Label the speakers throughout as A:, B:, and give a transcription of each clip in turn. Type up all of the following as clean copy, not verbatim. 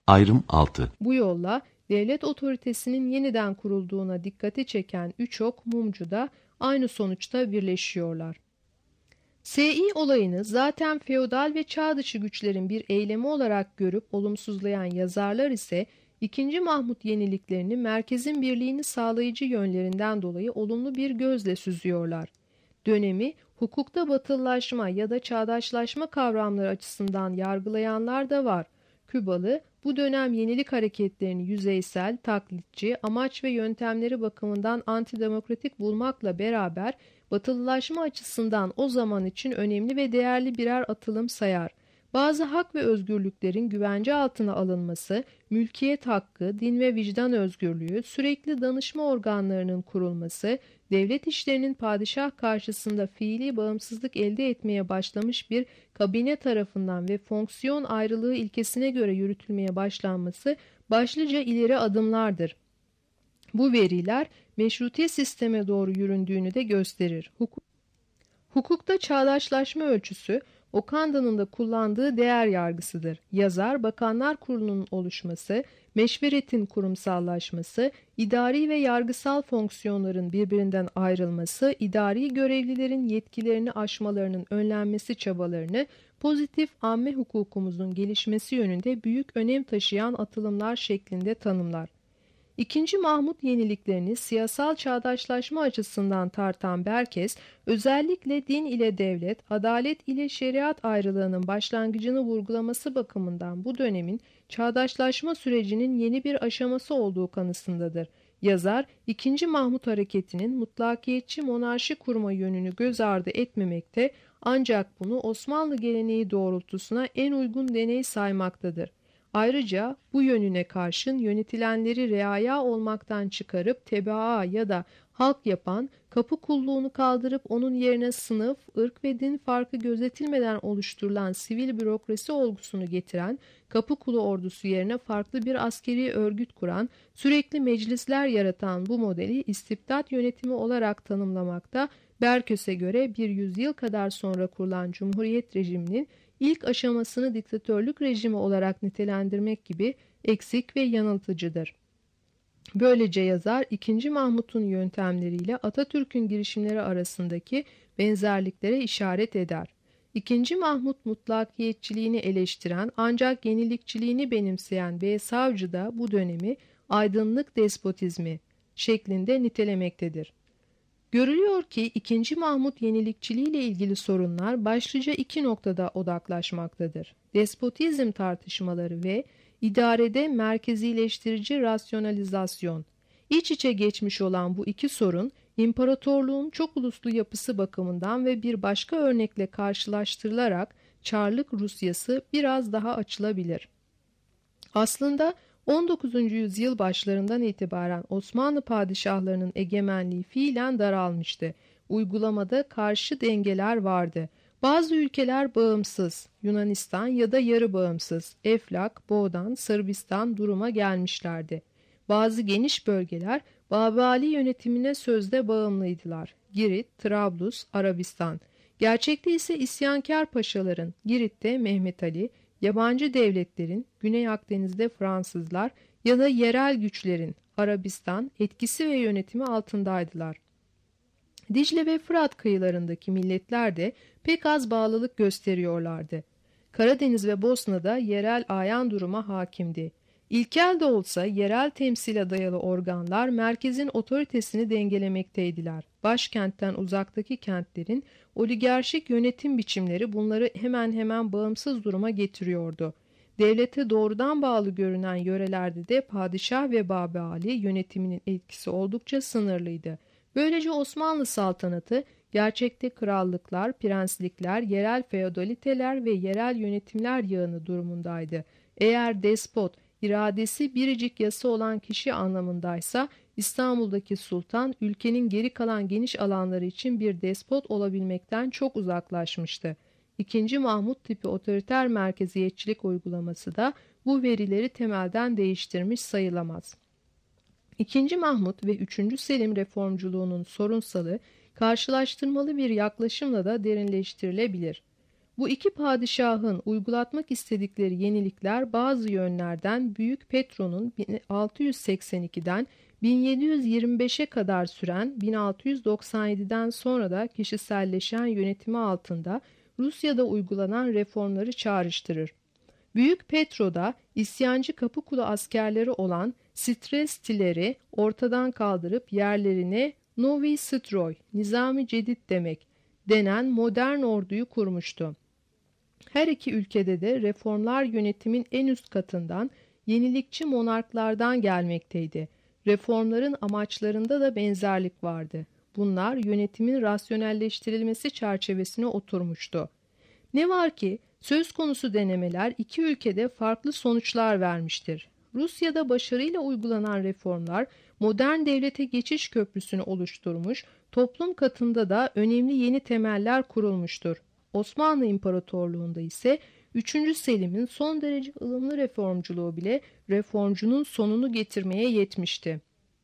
A: Ayrım 6.
B: Bu yolla devlet otoritesinin yeniden kurulduğuna dikkati çeken üç ok mumcu da aynı sonuçta birleşiyorlar. Sİ olayını zaten feodal ve çağ dışı güçlerin bir eylemi olarak görüp olumsuzlayan yazarlar ise II. Mahmut yeniliklerini merkezin birliğini sağlayıcı yönlerinden dolayı olumlu bir gözle süzüyorlar. Dönemi hukukta batılılaşma ya da çağdaşlaşma kavramları açısından yargılayanlar da var. Kübalı bu dönem yenilik hareketlerini yüzeysel, taklitçi, amaç ve yöntemleri bakımından antidemokratik bulmakla beraber batılılaşma açısından o zaman için önemli ve değerli birer atılım sayar. Bazı hak ve özgürlüklerin güvence altına alınması, mülkiyet hakkı, din ve vicdan özgürlüğü, sürekli danışma organlarının kurulması, devlet işlerinin padişah karşısında fiili bağımsızlık elde etmeye başlamış bir kabine tarafından ve fonksiyon ayrılığı ilkesine göre yürütülmeye başlanması başlıca ileri adımlardır. Bu veriler meşrutiyet sisteme doğru yüründüğünü de gösterir. Hukukta çağdaşlaşma ölçüsü Okanda'nın da kullandığı değer yargısıdır. Yazar, Bakanlar Kurulu'nun oluşması, meşveretin kurumsallaşması, idari ve yargısal fonksiyonların birbirinden ayrılması, idari görevlilerin yetkilerini aşmalarının önlenmesi çabalarını pozitif amme hukukumuzun gelişmesi yönünde büyük önem taşıyan atılımlar şeklinde tanımlar. II. Mahmut yeniliklerini siyasal çağdaşlaşma açısından tartan Berkes, özellikle din ile devlet, adalet ile şeriat ayrılığının başlangıcını vurgulaması bakımından bu dönemin çağdaşlaşma sürecinin yeni bir aşaması olduğu kanısındadır. Yazar, II. Mahmut hareketinin mutlakiyetçi monarşi kurma yönünü göz ardı etmemekte, ancak bunu Osmanlı geleneği doğrultusuna en uygun deney saymaktadır. Ayrıca bu yönüne karşın yönetilenleri reaya olmaktan çıkarıp tebaa ya da halk yapan, kapı kulluğunu kaldırıp onun yerine sınıf, ırk ve din farkı gözetilmeden oluşturulan sivil bürokrasi olgusunu getiren, kapı kulu ordusu yerine farklı bir askeri örgüt kuran, sürekli meclisler yaratan bu modeli istibdat yönetimi olarak tanımlamakta, Berkös'e göre bir yüzyıl kadar sonra kurulan Cumhuriyet rejiminin İlk aşamasını diktatörlük rejimi olarak nitelendirmek gibi eksik ve yanıltıcıdır. Böylece yazar II. Mahmut'un yöntemleriyle Atatürk'ün girişimleri arasındaki benzerliklere işaret eder. II. Mahmut mutlakiyetçiliğini eleştiren ancak yenilikçiliğini benimseyen B. Savcı da bu dönemi aydınlık despotizmi şeklinde nitelemektedir. Görülüyor ki II. Mahmut yenilikçiliği ile ilgili sorunlar başlıca iki noktada odaklaşmaktadır. Despotizm tartışmaları ve idarede merkezileştirici rasyonalizasyon. İç içe geçmiş olan bu iki sorun, imparatorluğun çok uluslu yapısı bakımından ve bir başka örnekle karşılaştırılarak Çarlık Rusyası biraz daha açılabilir. Aslında 19. yüzyıl başlarından itibaren Osmanlı padişahlarının egemenliği fiilen daralmıştı. Uygulamada karşı dengeler vardı. Bazı ülkeler bağımsız, Yunanistan ya da yarı bağımsız, Eflak, Boğdan, Sırbistan duruma gelmişlerdi. Bazı geniş bölgeler Babali yönetimine sözde bağımlıydılar. Girit, Trablus, Arabistan. Gerçekte ise isyankar paşaların, Girit'te Mehmet Ali, yabancı devletlerin, Güney Akdeniz'de Fransızlar ya da yerel güçlerin, Arabistan etkisi ve yönetimi altındaydılar. Dicle ve Fırat kıyılarındaki milletler de pek az bağlılık gösteriyorlardı. Karadeniz ve Bosna'da yerel ayan duruma hakimdi. İlkel de olsa yerel temsile dayalı organlar merkezin otoritesini dengelemekteydiler. Başkentten uzaktaki kentlerin oligarşik yönetim biçimleri bunları hemen hemen bağımsız duruma getiriyordu. Devlete doğrudan bağlı görünen yörelerde de padişah ve Babali yönetiminin etkisi oldukça sınırlıydı. Böylece Osmanlı saltanatı gerçekte krallıklar, prenslikler, yerel feodaliteler ve yerel yönetimler yığını durumundaydı. Eğer despot, iradesi biricik yası olan kişi anlamındaysa İstanbul'daki sultan ülkenin geri kalan geniş alanları için bir despot olabilmekten çok uzaklaşmıştı. II. Mahmut tipi otoriter merkeziyetçilik uygulaması da bu verileri temelden değiştirmiş sayılamaz. II. Mahmut ve 3. Selim reformculuğunun sorunsalı, karşılaştırmalı bir yaklaşımla da derinleştirilebilir. Bu iki padişahın uygulatmak istedikleri yenilikler bazı yönlerden Büyük Petro'nun 1682'den 1725'e kadar süren 1697'den sonra da kişiselleşen yönetimi altında Rusya'da uygulanan reformları çağrıştırır. Büyük Petro'da isyancı Kapıkulu askerleri olan Strelstileri ortadan kaldırıp yerlerine Novi Stroy, Nizami Cedid demek denen modern orduyu kurmuştu. Her iki ülkede de reformlar yönetimin en üst katından, yenilikçi monarklardan gelmekteydi. Reformların amaçlarında da benzerlik vardı. Bunlar yönetimin rasyonelleştirilmesi çerçevesine oturmuştu. Ne var ki söz konusu denemeler iki ülkede farklı sonuçlar vermiştir. Rusya'da başarıyla uygulanan reformlar modern devlete geçiş köprüsünü oluşturmuş, toplum katında da önemli yeni temeller kurulmuştur. Osmanlı İmparatorluğu'nda ise 3. Selim'in son derece ılımlı reformculuğu bile reformcunun sonunu getirmeye yetmişti.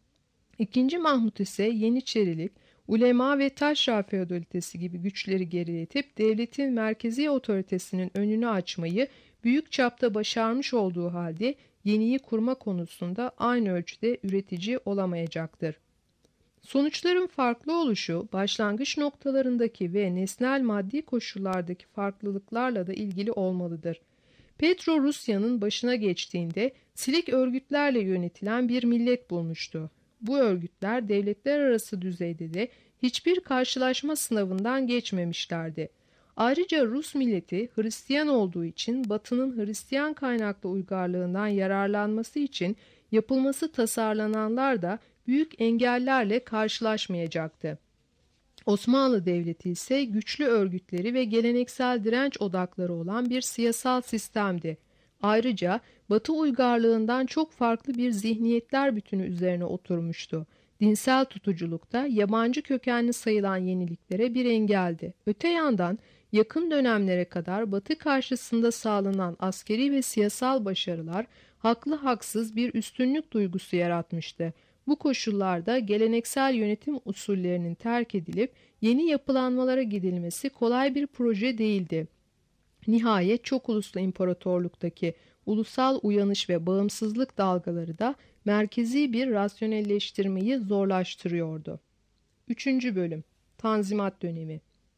B: 2. Mahmut ise Yeniçerilik, ulema ve taşra feodalitesi gibi güçleri geriletip devletin merkezi otoritesinin önünü açmayı büyük çapta başarmış olduğu halde yeniyi kurma konusunda aynı ölçüde üretici olamayacaktır. Sonuçların farklı oluşu, başlangıç noktalarındaki ve nesnel maddi koşullardaki farklılıklarla da ilgili olmalıdır. Petro Rusya'nın başına geçtiğinde silik örgütlerle yönetilen bir millet bulmuştu. Bu örgütler devletler arası düzeyde de hiçbir karşılaşma sınavından geçmemişlerdi. Ayrıca Rus milleti Hristiyan olduğu için Batı'nın Hristiyan kaynaklı uygarlığından yararlanması için yapılması tasarlananlar da büyük engellerle karşılaşmayacaktı. Osmanlı Devleti ise güçlü örgütleri ve geleneksel direnç odakları olan bir siyasal sistemdi. Ayrıca Batı uygarlığından çok farklı bir zihniyetler bütünü üzerine oturmuştu. Dinsel tutuculukta yabancı kökenli sayılan yeniliklere bir engeldi. Öte yandan yakın dönemlere kadar Batı karşısında sağlanan askeri ve siyasal başarılar haklı haksız bir üstünlük duygusu yaratmıştı. Bu koşullarda geleneksel yönetim usullerinin terk edilip yeni yapılanmalara gidilmesi kolay bir proje değildi. Nihayet çok uluslu imparatorluktaki ulusal uyanış ve bağımsızlık dalgaları da merkezi bir rasyonelleştirmeyi zorlaştırıyordu. 3. Bölüm Tanzimat Dönemi.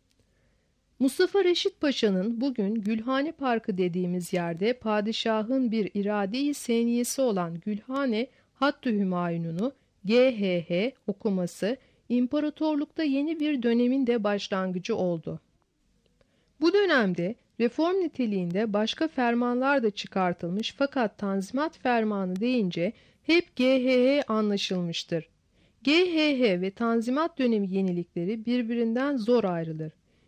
B: Mustafa Reşit Paşa'nın bugün Gülhane Parkı dediğimiz yerde padişahın bir irade-i seniyesi olan Gülhane Hattı Hümayununu GHH okuması imparatorlukta yeni bir dönemin de başlangıcı oldu. Bu dönemde reform niteliğinde başka fermanlar da çıkartılmış fakat Tanzimat Fermanı deyince hep GHH anlaşılmıştır. GHH ve Tanzimat dönemi yenilikleri birbirinden zor ayrılır.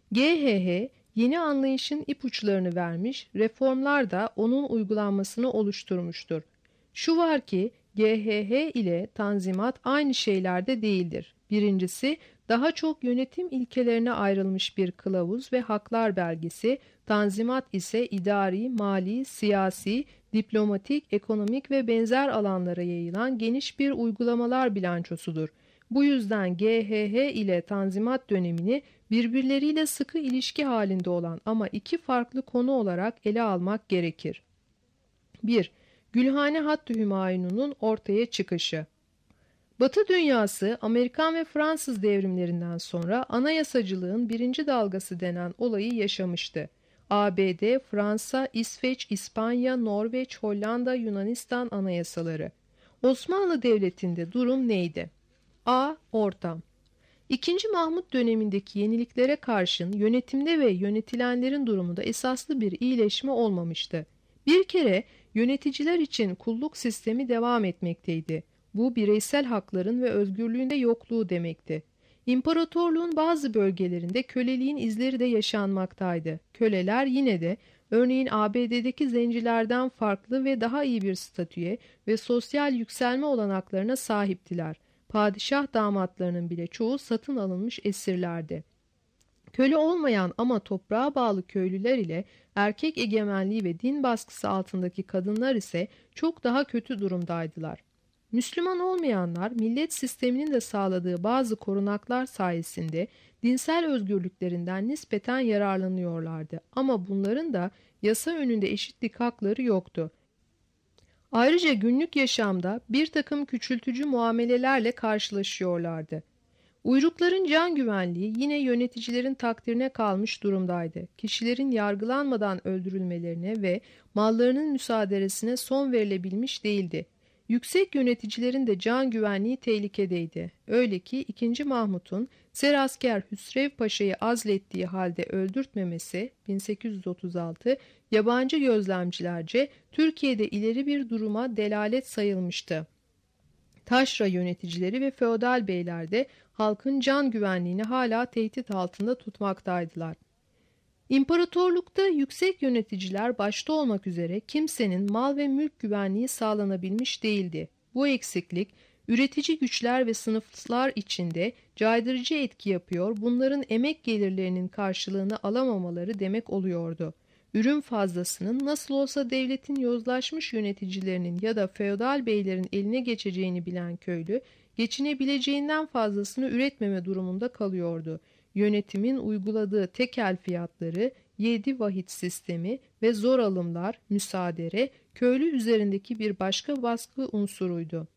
B: GHH yeni anlayışın ipuçlarını vermiş, reformlar da onun uygulanmasını oluşturmuştur. Şu var ki GHH ile Tanzimat aynı şeylerde değildir. Birincisi daha çok yönetim ilkelerine ayrılmış bir kılavuz ve haklar belgesi, Tanzimat ise idari, mali, siyasi, diplomatik, ekonomik ve benzer alanlara yayılan geniş bir uygulamalar bilançosudur. Bu yüzden GHH ile Tanzimat dönemini birbirleriyle sıkı ilişki halinde olan ama iki farklı konu olarak ele almak gerekir. 1. Gülhane Hattı Hümayun'un ortaya çıkışı. Batı dünyası Amerikan ve Fransız devrimlerinden sonra anayasacılığın birinci dalgası denen olayı yaşamıştı. ABD, Fransa, İsveç, İspanya, Norveç, Hollanda, Yunanistan anayasaları. Osmanlı Devleti'nde durum neydi? A. Ortam. İkinci Mahmut dönemindeki yeniliklere karşın yönetimde ve yönetilenlerin durumunda esaslı bir iyileşme olmamıştı. Bir kere yöneticiler için kulluk sistemi devam etmekteydi. Bu bireysel hakların ve özgürlüğün de yokluğu demekti. İmparatorluğun bazı bölgelerinde köleliğin izleri de yaşanmaktaydı. Köleler yine de örneğin ABD'deki zencilerden farklı ve daha iyi bir statüye ve sosyal yükselme olanaklarına sahiptiler. Padişah damatlarının bile çoğu satın alınmış esirlerdi. Köle olmayan ama toprağa bağlı köylüler ile erkek egemenliği ve din baskısı altındaki kadınlar ise çok daha kötü durumdaydılar. Müslüman olmayanlar millet sisteminin de sağladığı bazı korunaklar sayesinde dinsel özgürlüklerinden nispeten yararlanıyorlardı. Ama bunların da yasa önünde eşitlik hakları yoktu. Ayrıca günlük yaşamda bir takım küçültücü muamelelerle karşılaşıyorlardı. Uyrukların can güvenliği yine yöneticilerin takdirine kalmış durumdaydı. Kişilerin yargılanmadan öldürülmelerine ve mallarının müsaadesine son verilebilmiş değildi. Yüksek yöneticilerin de can güvenliği tehlikedeydi. Öyle ki 2. Mahmut'un Serasker Hüsrev Paşa'yı azlettiği halde öldürtmemesi 1836 yabancı gözlemcilerce Türkiye'de ileri bir duruma delalet sayılmıştı. Taşra yöneticileri ve feodal beyler de halkın can güvenliğini hala tehdit altında tutmaktaydılar. İmparatorlukta yüksek yöneticiler başta olmak üzere kimsenin mal ve mülk güvenliği sağlanabilmiş değildi. Bu eksiklik üretici güçler ve sınıflar içinde caydırıcı etki yapıyor, bunların emek gelirlerinin karşılığını alamamaları demek oluyordu. Ürün fazlasının nasıl olsa devletin yozlaşmış yöneticilerinin ya da feodal beylerin eline geçeceğini bilen köylü, geçinebileceğinden fazlasını üretmeme durumunda kalıyordu. Yönetimin uyguladığı tekel fiyatları, 7 vahit sistemi ve zor alımlar, müsaadere, köylü üzerindeki bir başka baskı unsuruydu.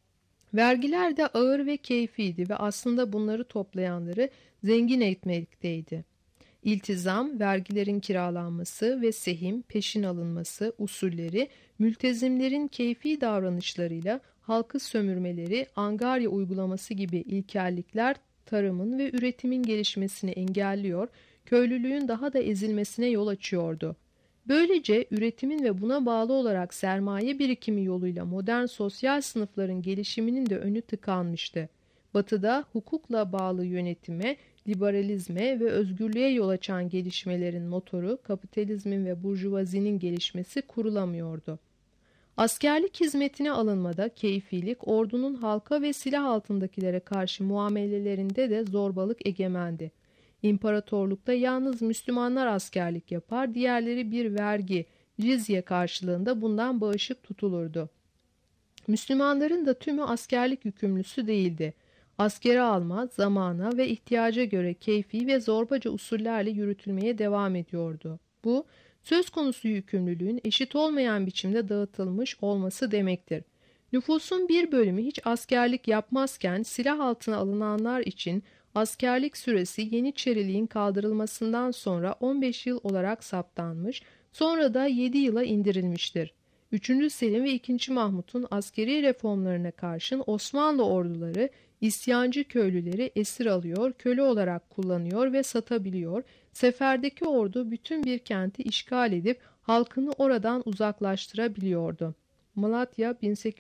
B: Vergiler de ağır ve keyfiydi ve aslında bunları toplayanları zengin etmekteydi. İltizam, vergilerin kiralanması ve sehim, peşin alınması usulleri, mültezimlerin keyfi davranışlarıyla halkı sömürmeleri, angarya uygulaması gibi ilkellikler tarımın ve üretimin gelişmesini engelliyor, köylülüğün daha da ezilmesine yol açıyordu. Böylece üretimin ve buna bağlı olarak sermaye birikimi yoluyla modern sosyal sınıfların gelişiminin de önü tıkanmıştı. Batı'da hukukla bağlı yönetime, liberalizme ve özgürlüğe yol açan gelişmelerin motoru, kapitalizmin ve burjuvazinin gelişmesi kurulamıyordu. Askerlik hizmetine alınmada keyfilik, ordunun halka ve silah altındakilere karşı muamelelerinde de zorbalık egemendi. İmparatorlukta yalnız Müslümanlar askerlik yapar, diğerleri bir vergi, cizye karşılığında bundan bağışık tutulurdu. Müslümanların da tümü askerlik yükümlüsü değildi. Askere alma, zamana ve ihtiyaca göre keyfi ve zorbaca usullerle yürütülmeye devam ediyordu. Bu, söz konusu yükümlülüğün eşit olmayan biçimde dağıtılmış olması demektir. Nüfusun bir bölümü hiç askerlik yapmazken silah altına alınanlar için askerlik süresi Yeniçeriliğin kaldırılmasından sonra 15 yıl olarak saptanmış, sonra da 7 yıla indirilmiştir. 3. Selim ve 2. Mahmut'un askeri reformlarına karşın Osmanlı orduları isyancı köylüleri esir alıyor, köle olarak kullanıyor ve satabiliyor. Seferdeki ordu bütün bir kenti işgal edip halkını oradan uzaklaştırabiliyordu. Malatya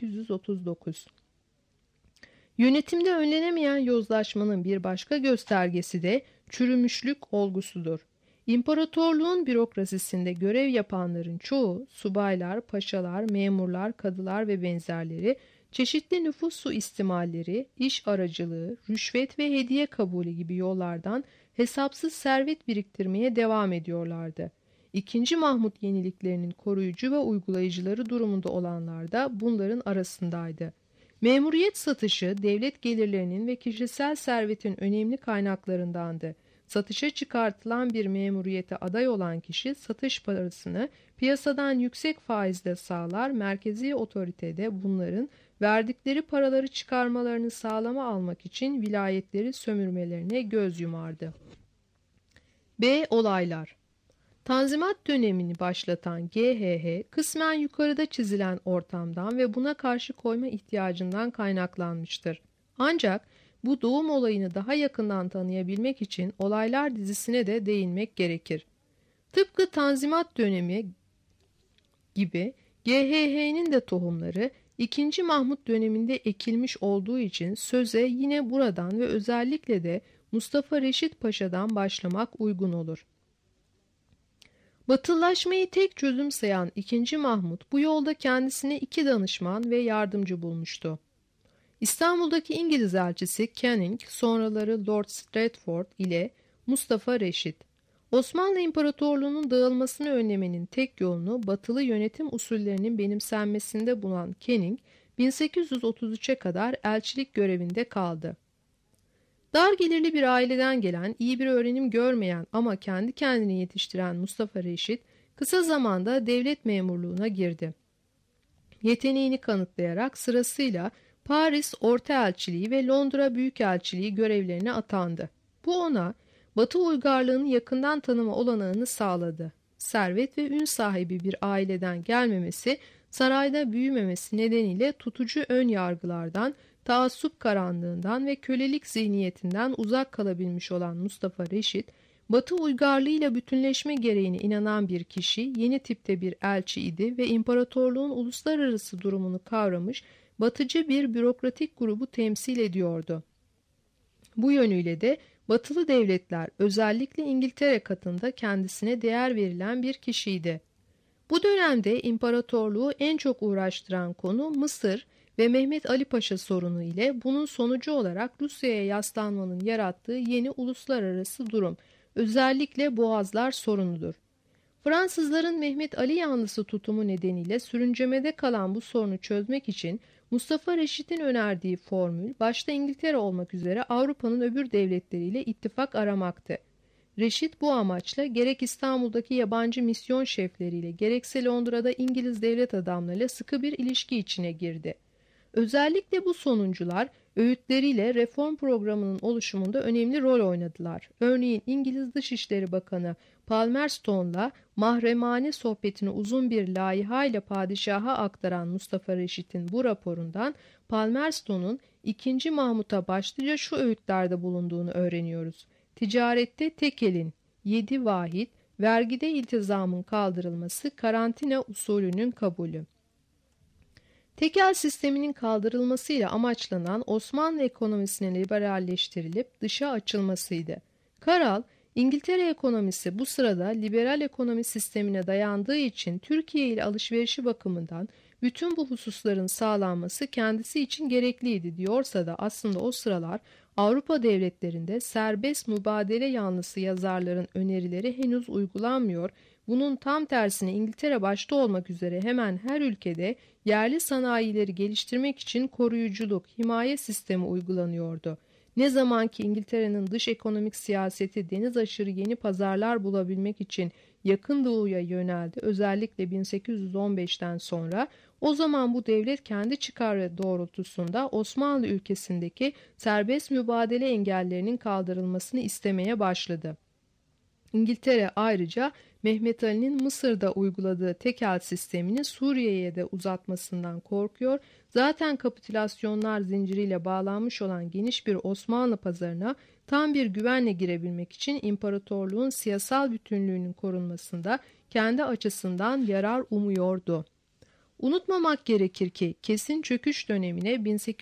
B: 1839. Yönetimde önlenemeyen yozlaşmanın bir başka göstergesi de çürümüşlük olgusudur. İmparatorluğun bürokrasisinde görev yapanların çoğu, subaylar, paşalar, memurlar, kadılar ve benzerleri, çeşitli nüfus suistimalleri, iş aracılığı, rüşvet ve hediye kabulü gibi yollardan hesapsız servet biriktirmeye devam ediyorlardı. II. Mahmut yeniliklerinin koruyucu ve uygulayıcıları durumunda olanlar da bunların arasındaydı. Memuriyet satışı devlet gelirlerinin ve kişisel servetin önemli kaynaklarındandı. Satışa çıkartılan bir memuriyete aday olan kişi satış parasını piyasadan yüksek faizle sağlar, merkezi otoritede bunların verdikleri paraları çıkarmalarını sağlama almak için vilayetleri sömürmelerine göz yumardı. B. Olaylar. Tanzimat dönemini başlatan GHH, kısmen yukarıda çizilen ortamdan ve buna karşı koyma ihtiyacından kaynaklanmıştır. Ancak bu doğum olayını daha yakından tanıyabilmek için olaylar dizisine de değinmek gerekir. Tıpkı Tanzimat dönemi gibi GHH'nin de tohumları 2. Mahmut döneminde ekilmiş olduğu için söze yine buradan ve özellikle de Mustafa Reşit Paşa'dan başlamak uygun olur. Batılılaşmayı tek çözüm sayan 2. Mahmut bu yolda kendisine 2 danışman ve yardımcı bulmuştu. İstanbul'daki İngiliz elçisi Canning, sonraları Lord Stratford ile Mustafa Reşit. Osmanlı İmparatorluğu'nun dağılmasını önlemenin tek yolunu batılı yönetim usullerinin benimsenmesinde bulan Canning, 1833'e kadar elçilik görevinde kaldı. Dar gelirli bir aileden gelen, iyi bir öğrenim görmeyen ama kendi kendini yetiştiren Mustafa Reşit, kısa zamanda devlet memurluğuna girdi. Yeteneğini kanıtlayarak sırasıyla Paris Ortaelçiliği ve Londra Büyükelçiliği görevlerine atandı. Bu ona Batı uygarlığını yakından tanıma olanağını sağladı. Servet ve ün sahibi bir aileden gelmemesi, sarayda büyümemesi nedeniyle tutucu ön yargılardan, taassup karanlığından ve kölelik zihniyetinden uzak kalabilmiş olan Mustafa Reşit, Batı uygarlığıyla bütünleşme gereğine inanan bir kişi, yeni tipte bir elçi idi ve imparatorluğun uluslararası durumunu kavramış, batıcı bir bürokratik grubu temsil ediyordu. Bu yönüyle de batılı devletler, özellikle İngiltere katında kendisine değer verilen bir kişiydi. Bu dönemde imparatorluğu en çok uğraştıran konu Mısır ve Mehmet Ali Paşa sorunu ile bunun sonucu olarak Rusya'ya yaslanmanın yarattığı yeni uluslararası durum, özellikle Boğazlar sorunudur. Fransızların Mehmet Ali yanlısı tutumu nedeniyle sürüncemede kalan bu sorunu çözmek için Mustafa Reşit'in önerdiği formül, başta İngiltere olmak üzere Avrupa'nın öbür devletleriyle ittifak aramaktı. Reşit bu amaçla gerek İstanbul'daki yabancı misyon şefleriyle gerekse Londra'da İngiliz devlet adamlarıyla sıkı bir ilişki içine girdi. Özellikle bu sonuncular öğütleriyle reform programının oluşumunda önemli rol oynadılar. Örneğin İngiliz Dışişleri Bakanı Palmerston'la mahremane sohbetini uzun bir layihayla padişaha aktaran Mustafa Reşit'in bu raporundan Palmerston'un 2. Mahmut'a başlıca şu öğütlerde bulunduğunu öğreniyoruz. Ticarette tek elin, 7 vahit, vergide iltizamın kaldırılması, karantina usulünün kabulü. Tekel sisteminin kaldırılmasıyla amaçlanan Osmanlı ekonomisinin liberalleştirilip dışa açılmasıydı. Karal, İngiltere ekonomisi bu sırada liberal ekonomi sistemine dayandığı için Türkiye ile alışverişi bakımından bütün bu hususların sağlanması kendisi için gerekliydi diyorsa da aslında o sıralar Avrupa devletlerinde serbest mübadele yanlısı yazarların önerileri henüz uygulanmıyor. Bunun tam tersine İngiltere başta olmak üzere hemen her ülkede yerli sanayileri geliştirmek için koruyuculuk, himaye sistemi uygulanıyordu. Ne zaman ki İngiltere'nin dış ekonomik siyaseti deniz aşırı yeni pazarlar bulabilmek için Yakın Doğu'ya yöneldi, özellikle 1815'ten sonra, o zaman bu devlet kendi çıkarı doğrultusunda Osmanlı ülkesindeki serbest mübadele engellerinin kaldırılmasını istemeye başladı. İngiltere ayrıca Mehmet Ali'nin Mısır'da uyguladığı tekel sistemini Suriye'ye de uzatmasından korkuyor. Zaten kapitülasyonlar zinciriyle bağlanmış olan geniş bir Osmanlı pazarına tam bir güvenle girebilmek için imparatorluğun siyasal bütünlüğünün korunmasında kendi açısından yarar umuyordu. Unutmamak gerekir ki kesin çöküş dönemine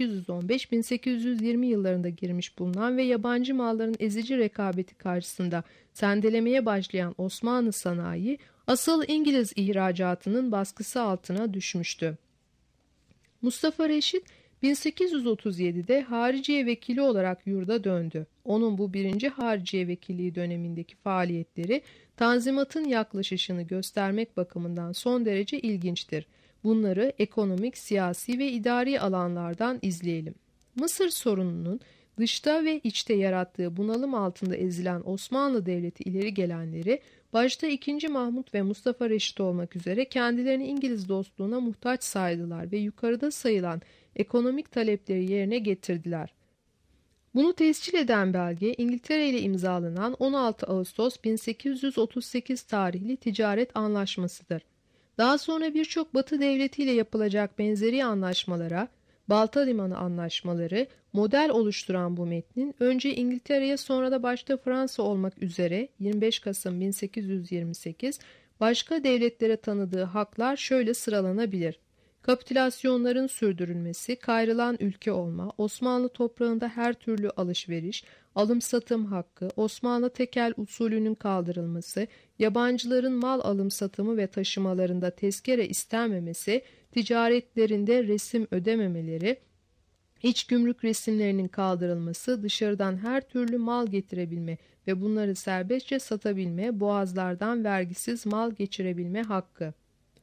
B: 1815-1820 yıllarında girmiş bulunan ve yabancı malların ezici rekabeti karşısında sendelemeye başlayan Osmanlı sanayi asıl İngiliz ihracatının baskısı altına düşmüştü. Mustafa Reşit 1837'de hariciye vekili olarak yurda döndü. Onun bu birinci hariciye vekilliği dönemindeki faaliyetleri Tanzimat'ın yaklaşışını göstermek bakımından son derece ilginçtir. Bunları ekonomik, siyasi ve idari alanlardan izleyelim. Mısır sorununun dışta ve içte yarattığı bunalım altında ezilen Osmanlı Devleti ileri gelenleri, başta 2. Mahmut ve Mustafa Reşit olmak üzere kendilerini İngiliz dostluğuna muhtaç saydılar ve yukarıda sayılan ekonomik talepleri yerine getirdiler. Bunu tescil eden belge İngiltere ile imzalanan 16 Ağustos 1838 tarihli ticaret anlaşmasıdır. Daha sonra birçok Batı devletiyle yapılacak benzeri anlaşmalara, Balta Limanı anlaşmaları model oluşturan bu metnin önce İngiltere'ye sonra da başta Fransa olmak üzere 25 Kasım 1828 başka devletlere tanıdığı haklar şöyle sıralanabilir. Kapitülasyonların sürdürülmesi, kayrılan ülke olma, Osmanlı toprağında her türlü alışveriş, alım-satım hakkı, Osmanlı tekel usulünün kaldırılması, yabancıların mal alım-satımı ve taşımalarında tezkere istenmemesi, ticaretlerinde resim ödememeleri, iç gümrük resimlerinin kaldırılması, dışarıdan her türlü mal getirebilme ve bunları serbestçe satabilme, boğazlardan vergisiz mal geçirebilme hakkı.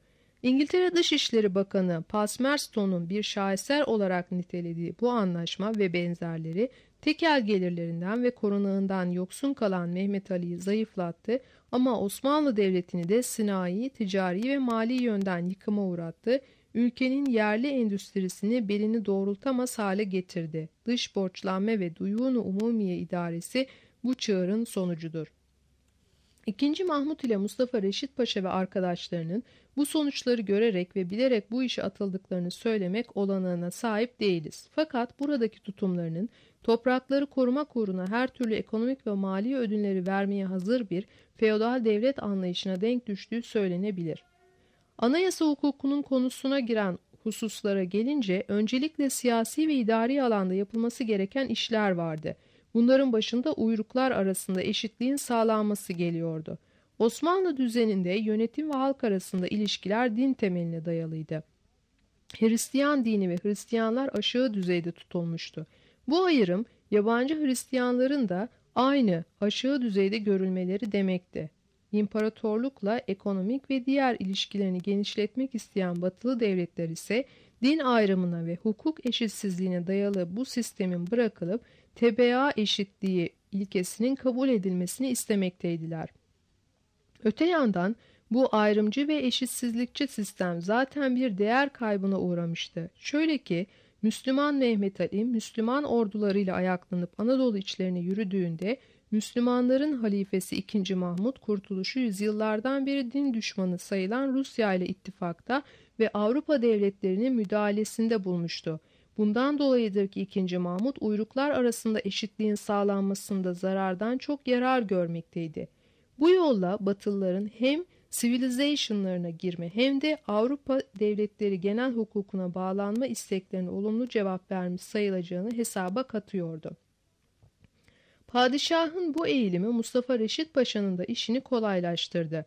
B: İngiltere Dışişleri Bakanı Palmerston'un bir şaheser olarak nitelediği bu anlaşma ve benzerleri tekel gelirlerinden ve korunağından yoksun kalan Mehmet Ali'yi zayıflattı ama Osmanlı Devleti'ni de sinayi, ticari ve mali yönden yıkıma uğrattı, ülkenin yerli endüstrisini belini doğrultamaz hale getirdi. Dış borçlanma ve duyunu umumiye idaresi bu çığırın sonucudur. II. Mahmut ile Mustafa Reşit Paşa ve arkadaşlarının bu sonuçları görerek ve bilerek bu işe atıldıklarını söylemek olanağına sahip değiliz. Fakat buradaki tutumlarının toprakları korumak uğruna her türlü ekonomik ve mali ödünleri vermeye hazır bir feodal devlet anlayışına denk düştüğü söylenebilir. Anayasa hukukunun konusuna giren hususlara gelince öncelikle siyasi ve idari alanda yapılması gereken işler vardı. Bunların başında uyruklar arasında eşitliğin sağlanması geliyordu. Osmanlı düzeninde yönetim ve halk arasında ilişkiler din temeline dayalıydı. Hristiyan dini ve Hristiyanlar aşağı düzeyde tutulmuştu. Bu ayrım yabancı Hristiyanların da aynı aşağı düzeyde görülmeleri demekti. İmparatorlukla ekonomik ve diğer ilişkilerini genişletmek isteyen batılı devletler ise din ayrımına ve hukuk eşitsizliğine dayalı bu sistemin bırakılıp tebaa eşitliği ilkesinin kabul edilmesini istemekteydiler. Öte yandan bu ayrımcı ve eşitsizlikçi sistem zaten bir değer kaybına uğramıştı. Şöyle ki Müslüman Mehmet Ali, Müslüman ordularıyla ayaklanıp Anadolu içlerine yürüdüğünde Müslümanların halifesi II. Mahmut kurtuluşu yüzyıllardan beri din düşmanı sayılan Rusya ile ittifakta ve Avrupa devletlerinin müdahalesinde bulmuştu. Bundan dolayıdır ki II. Mahmut uyruklar arasında eşitliğin sağlanmasında zarardan çok yarar görmekteydi. Bu yolla Batılıların hem civilization'larına girme hem de Avrupa devletleri genel hukukuna bağlanma isteklerine olumlu cevap vermiş sayılacağını hesaba katıyordu. Padişahın bu eğilimi Mustafa Reşit Paşa'nın da işini kolaylaştırdı.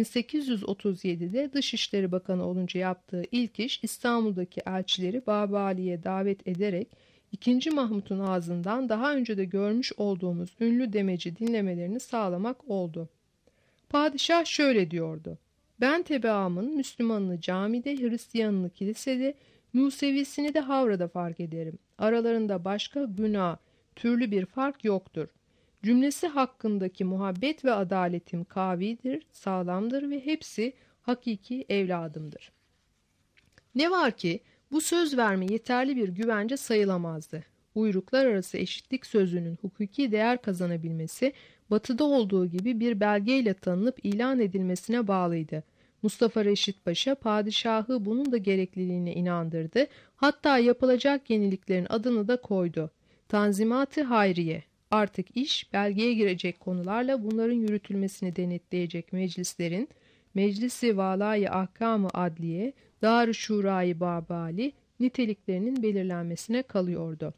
B: 1837'de Dışişleri Bakanı olunca yaptığı ilk iş İstanbul'daki elçileri Babali'ye davet ederek II. Mahmut'un ağzından daha önce de görmüş olduğumuz ünlü demeci dinlemelerini sağlamak oldu. Padişah şöyle diyordu: "Ben tebaamın Müslümanını camide, Hristiyanını kilisede, Musevisini de havrada fark ederim. Aralarında başka günah, türlü bir fark yoktur. Cümlesi hakkındaki muhabbet ve adaletim kavidir, sağlamdır ve hepsi hakiki evladımdır." Ne var ki bu söz verme yeterli bir güvence sayılamazdı. Uyruklar arası eşitlik sözünün hukuki değer kazanabilmesi, Batı'da olduğu gibi bir belgeyle tanınıp ilan edilmesine bağlıydı. Mustafa Reşit Paşa padişahı bunun da gerekliliğine inandırdı, hatta yapılacak yeniliklerin adını da koydu: Tanzimat-ı Hayriye. Artık iş belgeye girecek konularla bunların yürütülmesini denetleyecek meclislerin, Meclisi Valâ-i Ahkâm-ı Adliye, Dar-ı Şurâ-i Babali niteliklerinin belirlenmesine kalıyordu.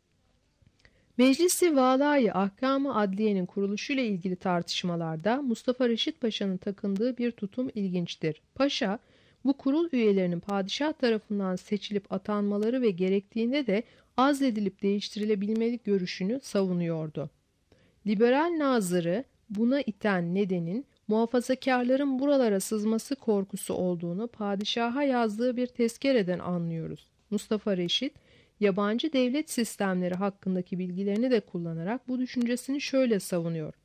B: Meclisi Valâ-i Ahkâm-ı Adliye'nin kuruluşuyla ilgili tartışmalarda Mustafa Reşit Paşa'nın takındığı bir tutum ilginçtir. Paşa, bu kurul üyelerinin padişah tarafından seçilip atanmaları ve gerektiğinde de azledilip değiştirilebilmeli görüşünü savunuyordu. Liberal nazırı buna iten nedenin muhafazakarların buralara sızması korkusu olduğunu padişaha yazdığı bir tezkereden anlıyoruz. Mustafa Reşit, yabancı devlet sistemleri hakkındaki bilgilerini de kullanarak bu düşüncesini şöyle savunuyor: